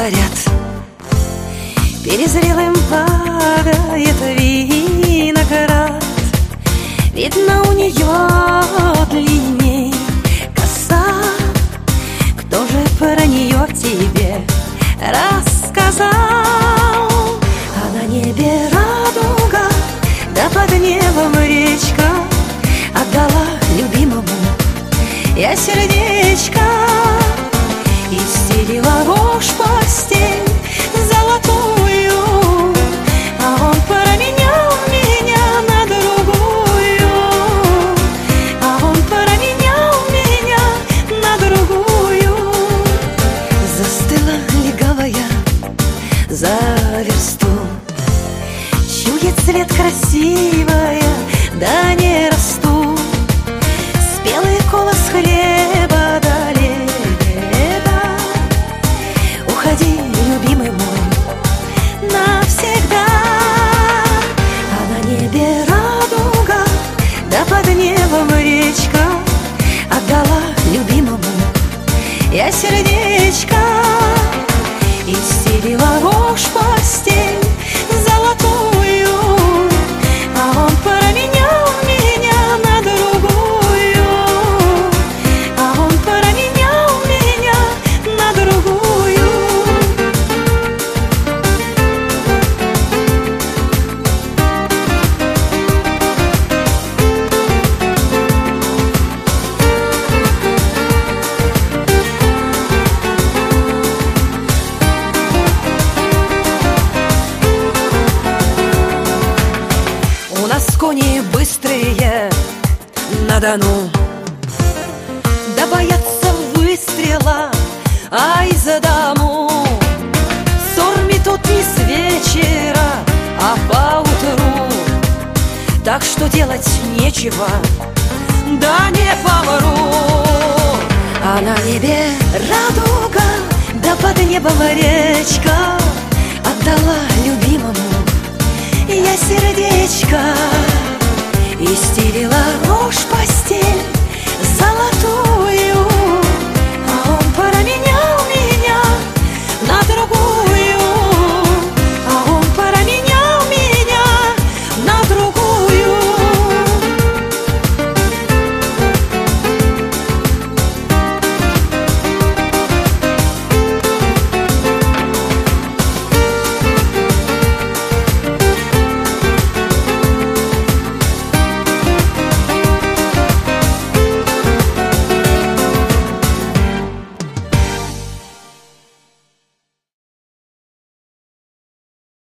говорят, перезрелым падает виноград. Видно, у нее длинней коса. Кто же про нее тебе рассказал? А на небе радуга, да под небом речка. Отдала любимому я сердечко и стелила рожь постель золотую, а он променял меня на другую, а он променял меня на другую. Застыла легавая за версту, чует цвет красивая, да не расту. Спелый колос хлеба до лета. Уходи, любимый мой, навсегда. А на небе радуга, да под небом речка. Отдала любимому я сердечко и стелила рожь постель золотую, а он променял меня на другую, а он променял меня на другую. У нас кони быстрые на Дону, да боятся выстрела, ай за дому. Ссор метут не с вечера, а поутру, так что делать нечего, да не помру. А на небе радуга, да под небом речка. Отдала любимому я сердечко